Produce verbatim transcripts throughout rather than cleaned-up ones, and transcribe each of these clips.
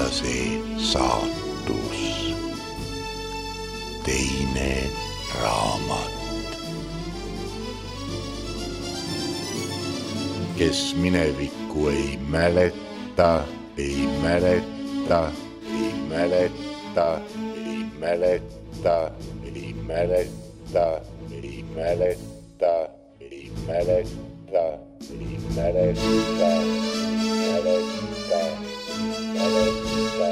see saatus. Teine raamat. Kes minevikku ei mäleta, ei mäleta, ei mäleta, ei mäleta, ei mäleta, ei mäleta, ei mäleta, ei mäleta, mäleta, mäleta,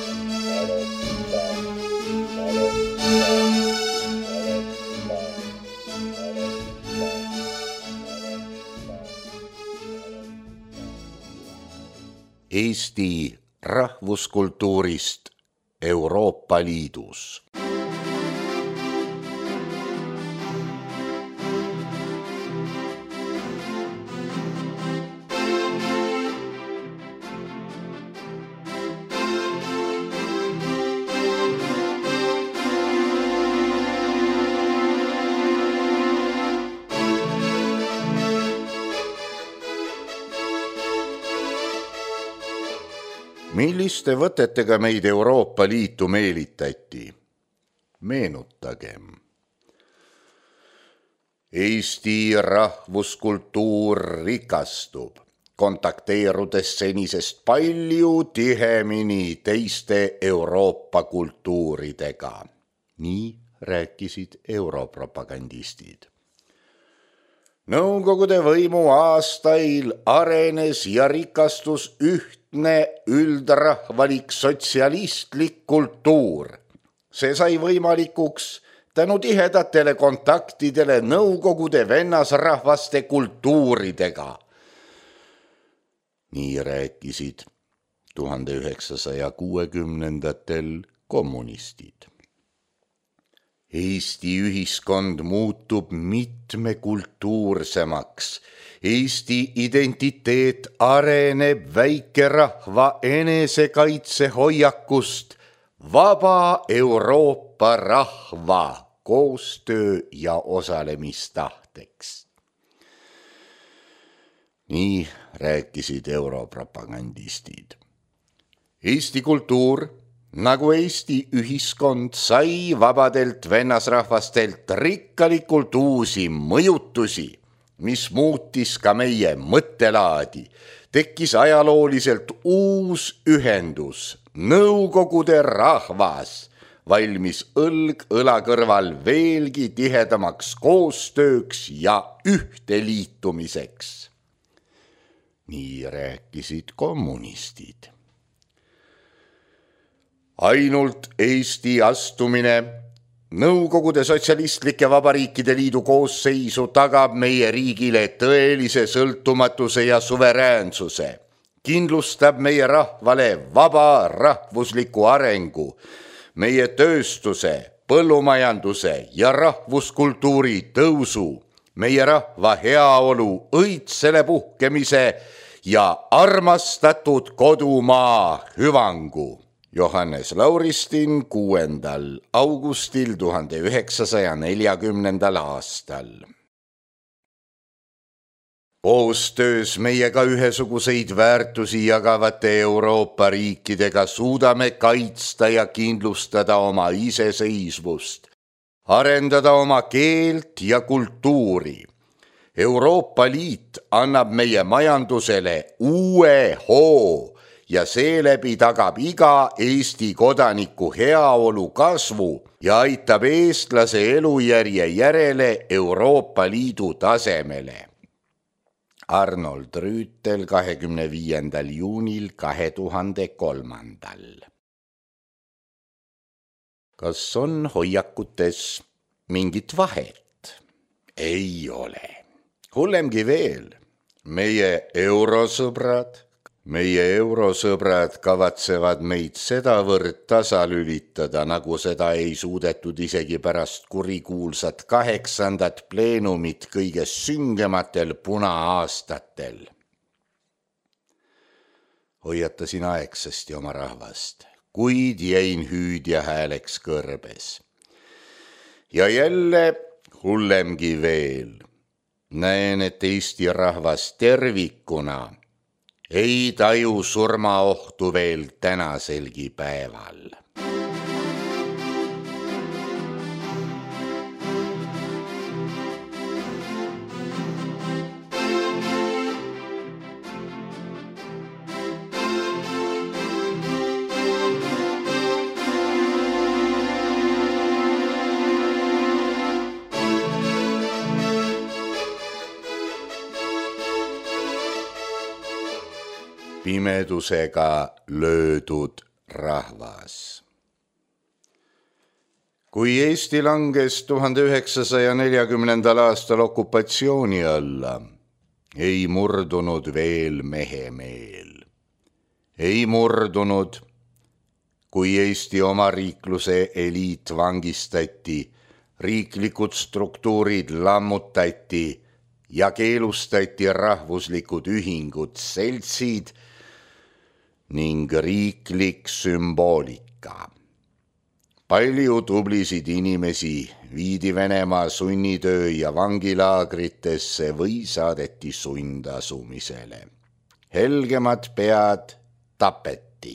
Eesti rahvuskultuurist Euroopa Liidus. Milliste võtetega meid Euroopa Liitu meelitati? Meenutagem. Eesti rahvuskultuur rikastub, kontakteerudes senisest palju tihemini teiste Euroopa kultuuridega. Nii rääkisid europropagandistid. Nõukogude võimu aastail arenes ja rikastus ühtne üldrahvalik sotsialistlik kultuur. See sai võimalikuks tänu tihedatele kontaktidele Nõukogude vennasrahvaste kultuuridega. Nii rääkisid tuhande üheksasaja kuuekümnendatel kommunistid. Eesti ühiskond muutub mitmekultuursemaks. Eesti identiteet areneb väikerahva enesekaitse hoiakust vaba Euroopa rahva koostöö ja osalemistahteks. Nii rääkisid europropagandistid. Eesti kultuur nagu Eesti ühiskond sai vabadelt vennasrahvastelt rikkalikult uusi mõjutusi, mis muutis ka meie mõttelaadi. Tekkis ajalooliselt uus ühendus, Nõukogude rahvas, valmis õlg õla kõrval veelgi tihedamaks koostööks ja ühteliitumiseks. Nii rääkisid kommunistid. Ainult Eesti astumine Nõukogude sotsialistlike vabariikide liidu koosseisu tagab meie riigile tõelise sõltumatuse ja suveräänsuse, kindlustab meie rahvale vaba rahvusliku arengu, meie tööstuse, põllumajanduse ja rahvuskultuuri tõusu, meie rahva heaolu õitsele puhkemise ja armastatud kodumaa hüvangu. Johannes Lauristin kuuendal augustil tuhande üheksasaja neljakümnendal aastal. Koostöös meiega ühesuguseid väärtusi jagavate Euroopa riikidega suudame kaitsta ja kindlustada oma iseseisvust, arendada oma keelt ja kultuuri. Euroopa Liit annab meie majandusele uue hoo ja seeläbi tagab iga Eesti kodaniku heaolu kasvu ja aitab eestlase elujärje järele Euroopa Liidu tasemele. Arnold Rüütel kahekümne viiendal juunil kahe tuhande kolmandal. Kas on hoiakutes mingit vahet? Ei ole. Hullemgi veel, meie eurosõbrad, Meie eurosõbrad kavatsevad meid sedavõrd tasalülitada, nagu seda ei suudetud isegi pärast kurikuulsat kaheksandat pleenumit kõige süngematel puna-aastatel. Hoiatasin aegsasti oma rahvast, kuid jäin hüüdja hääleks kõrbes. Ja jälle hullemgi veel. Näen, et Eesti rahvas tervikuna ei taju surmaohtu veel tänaselgi päeval. Pimedusega löödud rahvas. Kui Eesti langes tuhande üheksasaja neljakümnendal aastal okupatsiooni alla, ei murdunud veel mehemeel. Ei murdunud, kui Eesti omariikluse eliit vangistati, riiklikud struktuurid lammutati ja keelustati rahvuslikud ühingud, seltsid ning riiklik sümboolika. Palju tublisid inimesi viidi Venemaa sunnitöö ja vangilaagritesse või saadeti sundasumisele. Helgemad pead tapeti.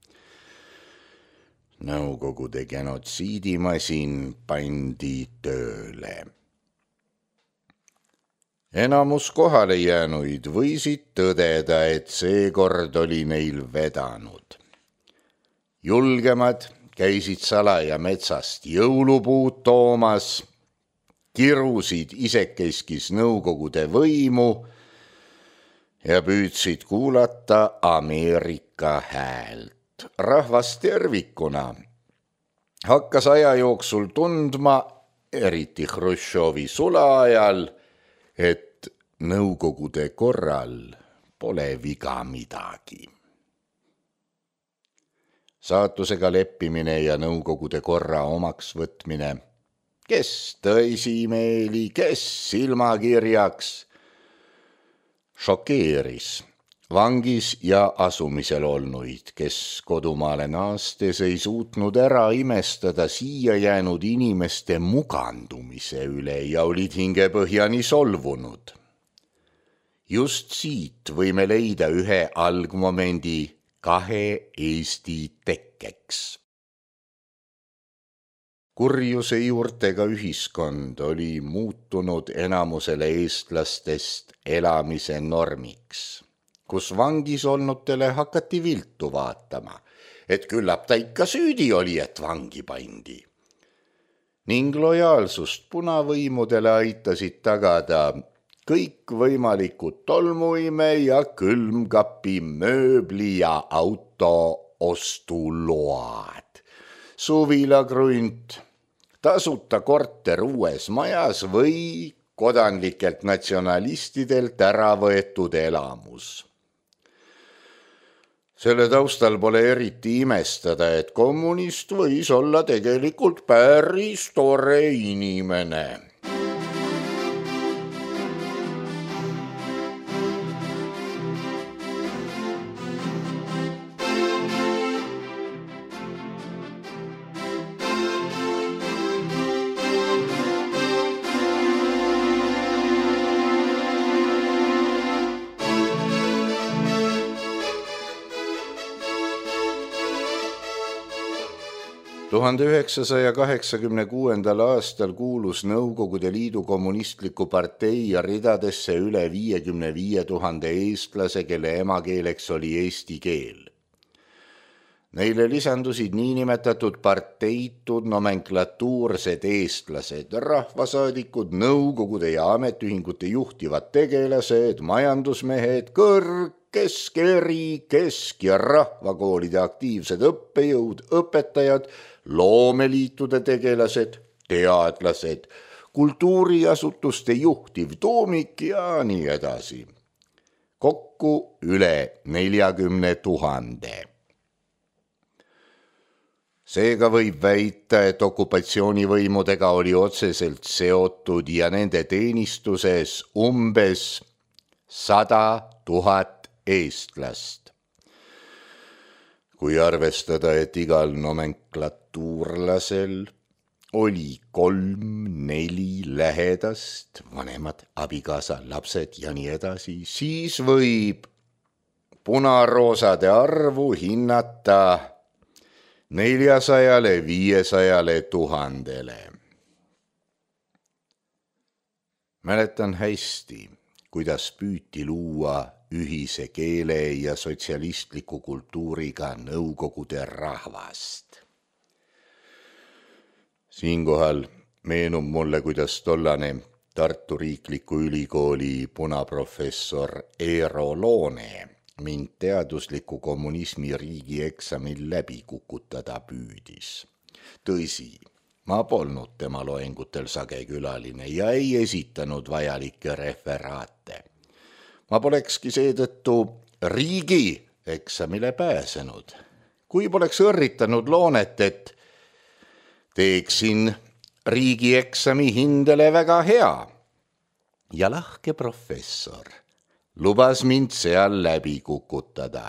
Nõukogude genotsiidimasin pandi tööle. Enamus kohale jäänuid võisid tõdeda, et seekord oli neil vedanud. Julgemad käisid salaja metsast jõulupuud toomas, kirusid isekeskis Nõukogude võimu ja püüdsid kuulata Ameerika häält. Rahvas tervikuna hakkas aja jooksul tundma, eriti Hruštšovi sula ajal, et Nõukogude korral pole viga midagi. Saatusega leppimine ja Nõukogude korra omaks võtmine, kes tõsimeeli, kes silmakirjaks, šokeeris vangis ja asumisel olnuid, kes kodumaale naastes ei suutnud ära imestada siia jäänud inimeste mugandumise üle ja olid hingepõhjani solvunud. Just siit võime leida ühe algmomendi kahe Eesti tekkeks. Kurjuse juurtega ühiskond oli muutunud enamusele eestlastest elamise normiks, kus vangis olnutele hakati viltu vaatama, et küllap ta ikka süüdi oli, et vangi pandi. Ning lojaalsust punavõimudele aitasid tagada kõik võimalikud tolmuime ja külmkapi, mööbli ja auto ostuload. Suvilagrunt, tasuta korter uues majas või kodanlikelt natsionalistidelt ära võetud elamus. Selle taustal pole eriti imestada, et kommunist võis olla tegelikult päris tore inimene. tuhande üheksasaja kaheksakümne kuuendal aastal kuulus Nõukogude Liidu kommunistliku partei ja ridadesse üle viiekümne viie tuhande eestlase, kelle emakeeleks oli eesti keel. Neile lisandusid niinimetatud parteitud nomenklatuursed eestlased, rahvasaadikud, nõukogude ja ametiühingute juhtivad tegelased, majandusmehed, kõrg, kesk, eri, kesk- ja rahvakoolide aktiivsed õppejõud, õpetajad, loomeliitude tegelased, teadlased, kultuuriasutuste juhtiv tuumik ja nii edasi. Kokku üle neljakümne tuhande. Seega võib väita, et okupatsioonivõimudega oli otseselt seotud ja nende teenistuses umbes sada tuhat eestlast. Kui arvestada, et igal nomenklatuurlasel oli kolm-neli lähedast, vanemad, abikaasa, lapsed ja nii edasi, siis võib punaroosade arvu hinnata neljasajale viiesajale tuhandele. Mäletan hästi, kuidas püüti luua ühise keele ja sotsialistliku kultuuriga nõukogude rahvast. Siinkohal meenub mulle, kuidas tollane Tartu Riikliku Ülikooli punaprofessor Eero Loone mind teadusliku kommunismi riigieksamil läbi kukutada püüdis. Tõsi, ma polnud tema loengutel sage külaline ja ei esitanud vajalikke referaate. Ma polekski seetõttu riigi eksamile pääsenud. Kui poleks õrritanud Loonet, et teeksin riigieksami hindele väga hea ja lahke professor lubas mind seal läbi kukutada.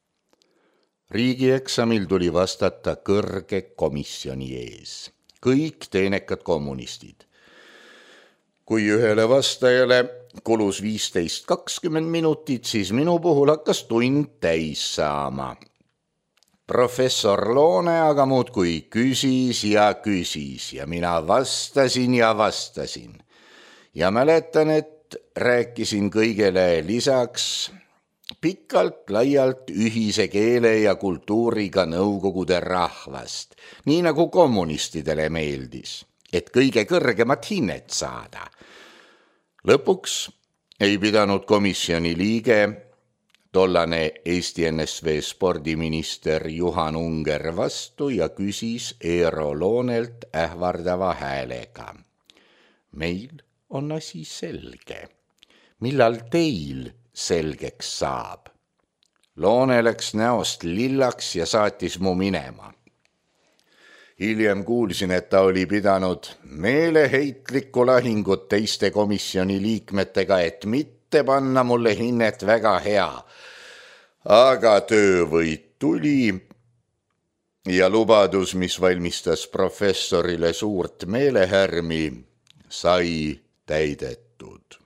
Riigieksamil tuli vastata kõrge komisjoni ees. Kõik teenekad kommunistid. Kui ühele vastajale kulus viisteist kakskümmend minutit, siis minu puhul hakkas tund täis saama. Professor Loone aga muudkui küsis ja küsis ja mina vastasin ja vastasin. Ja mäletan, et rääkisin kõigele lisaks pikalt laialt ühise keele ja kultuuriga nõukogude rahvast, nii nagu kommunistidele meeldis, et kõige kõrgemat hinnet saada. Lõpuks ei pidanud komisjoni liige, tollane Eesti N S V spordiminister Juhan Unger vastu ja küsis Eero Loonelt ähvardava häälega. Meil on asi selge. Millal teil selgeks saab? Loone läks näost lillaks ja saatis mu minema. Hiljem kuulsin, et ta oli pidanud meeleheitlikku lahingut teiste komisjoni liikmetega, et mitte panna mulle hinnet väga hea. Aga töövõit tuli ja lubadus, mis valmistas professorile suurt meelehärmi, sai täidetud.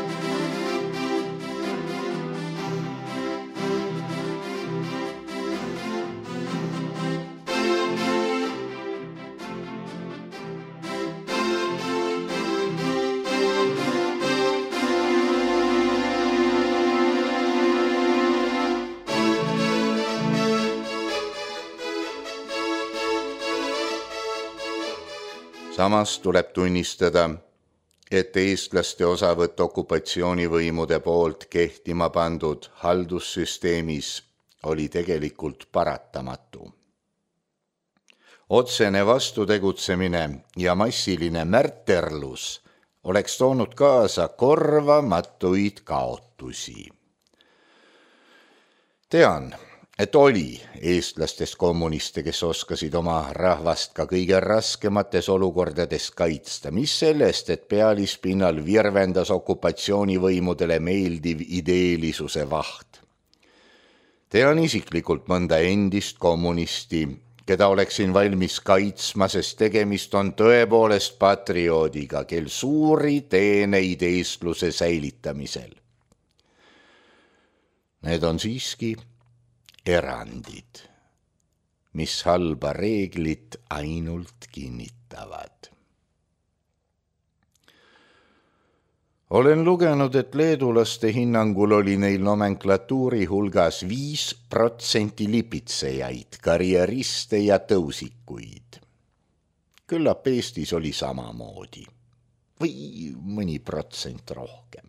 Samas tuleb tunnistada, et eestlaste osavõtt okupatsioonivõimude poolt kehtima pandud haldussüsteemis oli tegelikult paratamatu. Otsene vastutegutsemine ja massiline märterlus oleks toonud kaasa korvamatuid kaotusi. Tean, et oli eestlastest kommuniste, kes oskasid oma rahvast ka kõige raskemates olukordades kaitsta, mis sellest, et pealispinnal virvendas okupatsioonivõimudele meeldiv ideelisuse vaht. Tean isiklikult mõnda endist kommunisti, keda oleksin valmis kaitsma, sest tegemist on tõepoolest patrioodiga, kel suuri teeneid eestluse säilitamisel. Need on siiski erandid, mis halba reeglit ainult kinnitavad. Olen lugenud, et leedulaste hinnangul oli neil nomenklatuuri hulgas viis protsenti lipitsejaid, karjeriste ja tõusikuid. Küllap Eestis oli samamoodi või mõni protsent rohkem.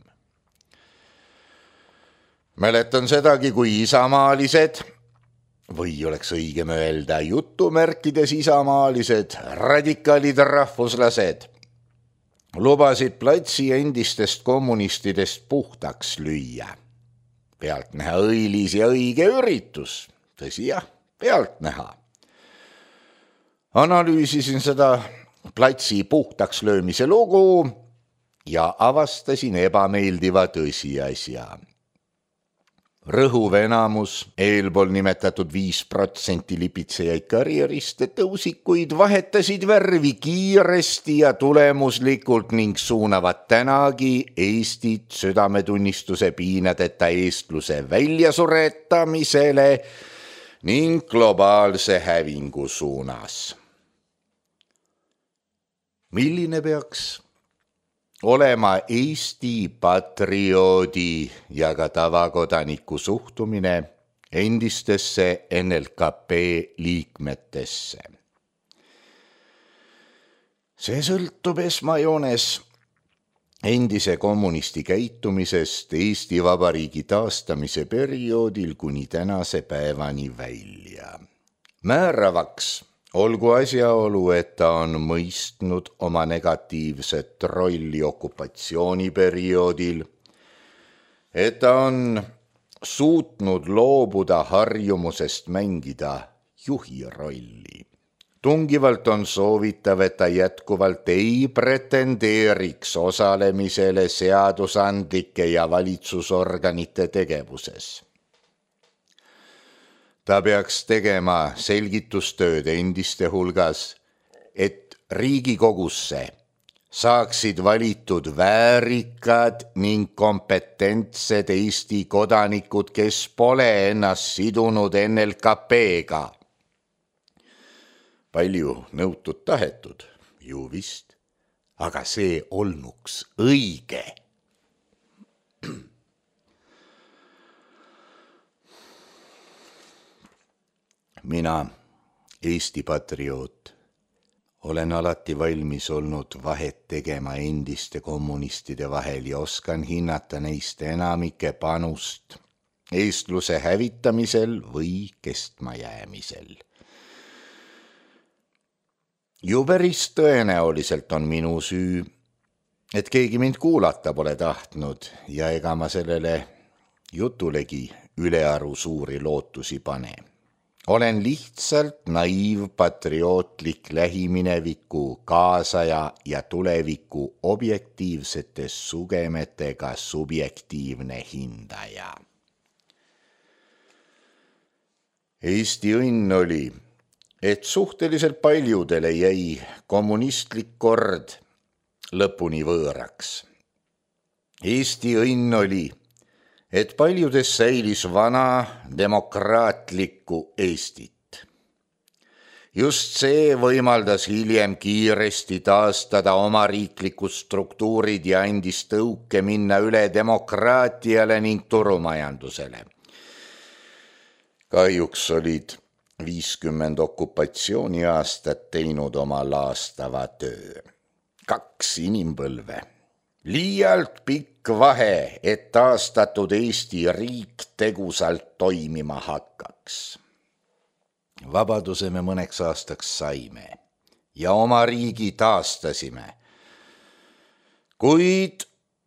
Mäletan sedagi, kui isamaalised, või oleks õigem öelda jutumärkides isamaalised, radikaalid rahvuslased lubasid platsi endistest kommunistidest puhtaks lüüa. Pealtnäha õilis ja õige üritus, tõsi jah, pealtnäha. Analüüsisin seda platsi puhtaks löömise lugu ja avastasin ebameeldiva tõsiasja. Rõhuv enamus eelpool nimetatud viis protsenti lipitsejaid karjäriste tõusikuid vahetasid värvi kiiresti ja tulemuslikult ning suunavad tänagi Eestit südametunnistuse piinadeta eestluse väljasuretamisele ning globaalse hävingu suunas. Milline peaks olema Eesti patrioodi ja ka tavakodaniku suhtumine endistesse N L K P liikmetesse? See sõltub esmajoones endise kommunisti käitumisest Eesti Vabariigi taastamise perioodil kuni tänase päevani välja. Määravaks olgu asjaolu, et ta on mõistnud oma negatiivset rolli okupatsiooniperioodil, et ta on suutnud loobuda harjumusest mängida juhi rolli. Tungivalt on soovitav, et ta jätkuvalt ei pretendeeriks osalemisele seadusandlike ja valitsusorganite tegevuses. Ta peaks tegema selgitustööd endiste hulgas, et Riigikogusse saaksid valitud väärikad ning kompetentsed Eesti kodanikud, kes pole ennast sidunud N L K P-ga. Palju nõutud tahetud, ju vist, aga see olnuks õige. Mina, Eesti patrioot, olen alati valmis olnud vahet tegema endiste kommunistide vahel ja oskan hinnata neist enamike panust eestluse hävitamisel või kestmajäämisel. Ju päris tõenäoliselt on minu süü, et keegi mind kuulata pole tahtnud ja ega ma sellele jutulegi ülearu suuri lootusi pane. Olen lihtsalt naiiv patriootlik lähimineviku, kaasaja ja tuleviku objektiivsete sugemetega subjektiivne hindaja. Eesti õnn oli, et suhteliselt paljudele jäi kommunistlik kord lõpuni võõraks. Eesti õnn oli, et paljudes säilis vana demokraatlikku Eestit. Just see võimaldas hiljem kiiresti taastada oma riiklikud struktuurid ja andis tõuke minna üle demokraatiale ning turumajandusele. Kahjuks olid viiskümmend okupatsiooniaastat teinud oma laastava töö. Kaks inimpõlve. Liialt pikk vahe, et taastatud Eesti riik tegusalt toimima hakkaks. Vabaduse me mõneks aastaks saime ja oma riigi taastasime. Kuid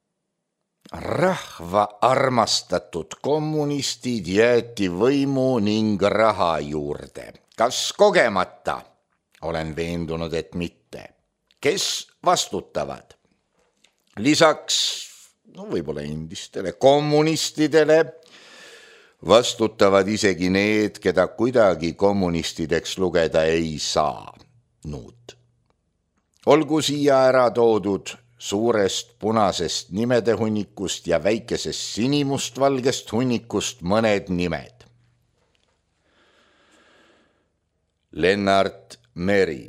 rahva armastatud kommunistid jäeti võimu ning raha juurde. Kas kogemata? Olen veendunud, et mitte. Kes vastutavad? Lisaks, no võib-olla endistele kommunistidele, vastutavad isegi need, keda kuidagi kommunistideks lugeda ei saanud. Olgu siia ära toodud suurest punasest nimede hunnikust ja väikesest sinimustvalgest hunnikust mõned nimed. Lennart Meri,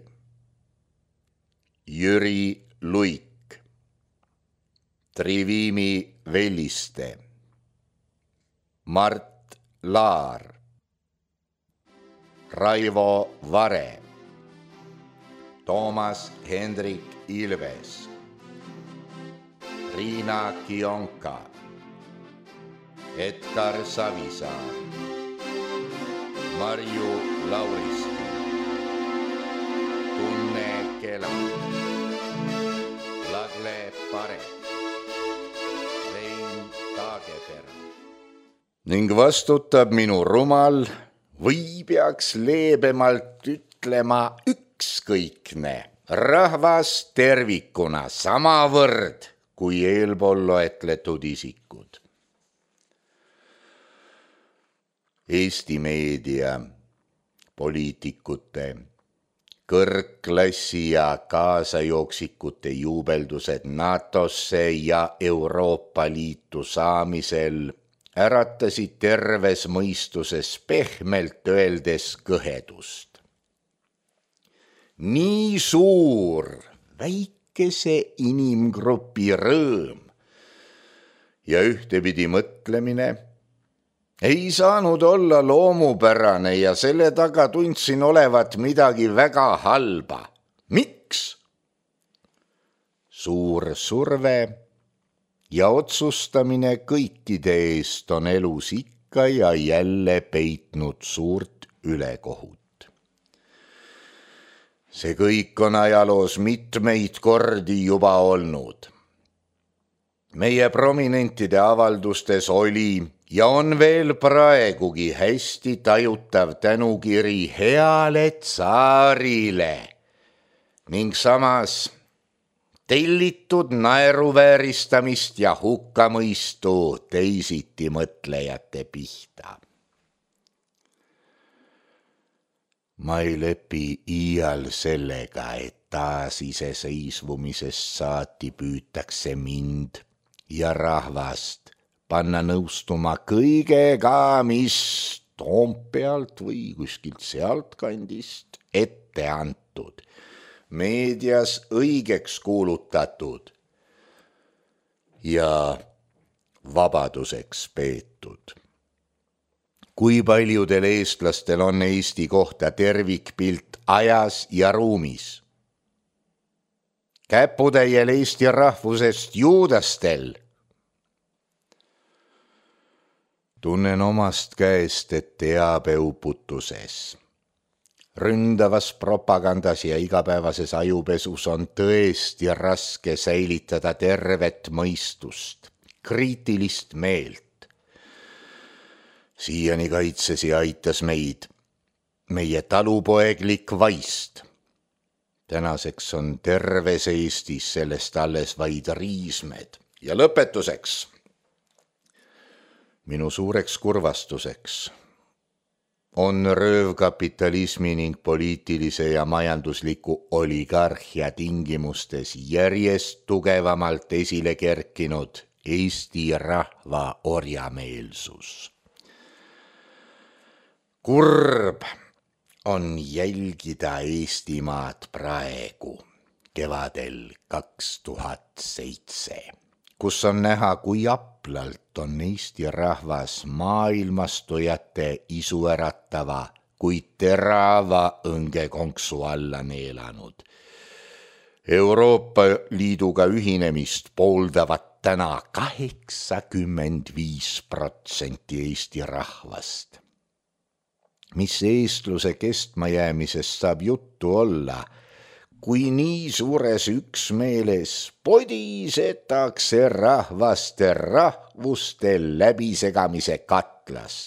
Jüri Luik, Trivimi Velliste, Mart Laar, Raivo Vare, Toomas Hendrik Ilves, Riina Kionka, Edgar Savisaar, Marju Lauristin, Tunne Kela, Lagle Pare, ning vastutab minu rumal või peaks leebemalt ütlema ükskõikne rahvas tervikuna samavõrd kui eelpool loetletud isikud. Eesti meedia, poliitikute, kõrgklassi ja kaasajooksikute juubeldused NATOsse ja Euroopa Liitu saamisel äratasid terves mõistuses pehmelt öeldes kõhedust. Nii suur väikese inimgrupi rõõm ja ühtepidi mõtlemine ei saanud olla loomupärane ja selle taga tundsin olevat midagi väga halba. Miks? Suur surve ja otsustamine kõikide eest on elus ikka ja jälle peitnud suurt ülekohut. See kõik on ajaloos mitmeid kordi juba olnud. Meie prominentide avaldustes oli ja on veel praegugi hästi tajutav tänukiri heale tsaarile ning samas tellitud naeruvääristamist ja hukkamõistu teisiti mõtlejate pihta. Ma ei lepi iial sellega, et taas iseseisvumisest saati püütakse mind ja rahvast panna nõustuma kõigega, mis Toompealt või kuskilt sealt kandist ette antud, meedias õigeks kuulutatud ja vabaduseks peetud. Kui paljudel eestlastel on Eesti kohta tervikpilt ajas ja ruumis? Käputäiel Eesti rahvusest juudastel. Tunnen omast käest, et teabeuputuses, ründavas propagandas ja igapäevases ajupesus on tõesti raske säilitada tervet mõistust, kriitilist meelt. Siiani kaitses ja aitas meid meie talupoeglik vaist. Tänaseks on terves Eestis sellest alles vaid riismed. Ja lõpetuseks, minu suureks kurvastuseks on röövkapitalismi ning poliitilise ja majandusliku oligarhia tingimustes järjest tugevamalt esile kerkinud Eesti rahva orjameelsus. Kurb on jälgida Eestimaad praegu, kevadel kaks tuhat seitse, kus on näha, kui aplalt on Eesti rahvas maailmastujate isuäratava, kui terava õngekonksu alla neelanud. Euroopa Liiduga ühinemist pooldavad täna kaheksakümmend viis protsenti Eesti rahvast. Mis eestluse kestmajäämisest saab juttu olla, kui nii suures üksmeeles podisetakse rahvaste rahvuste läbisegamise katlas.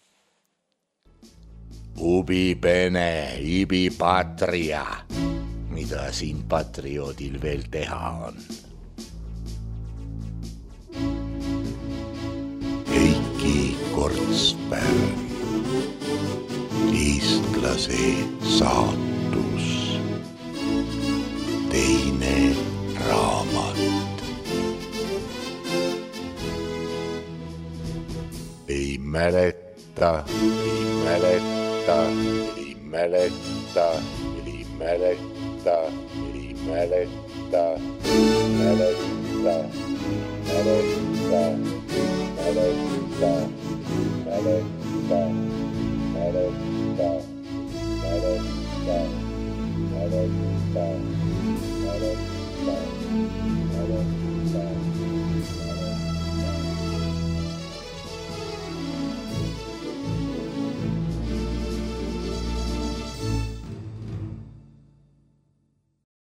Ubi bene, ibi patria, mida siin patrioodil veel teha on? Heiki Kortsberg. Eestlase saatus. Teine raamat. Ei mäleta, ei mäleta, ei mäleta, ei mäleta, ei mäleta, mäleta, mäleta, mäleta, mäleta. Mäleta, mäleta, mäleta.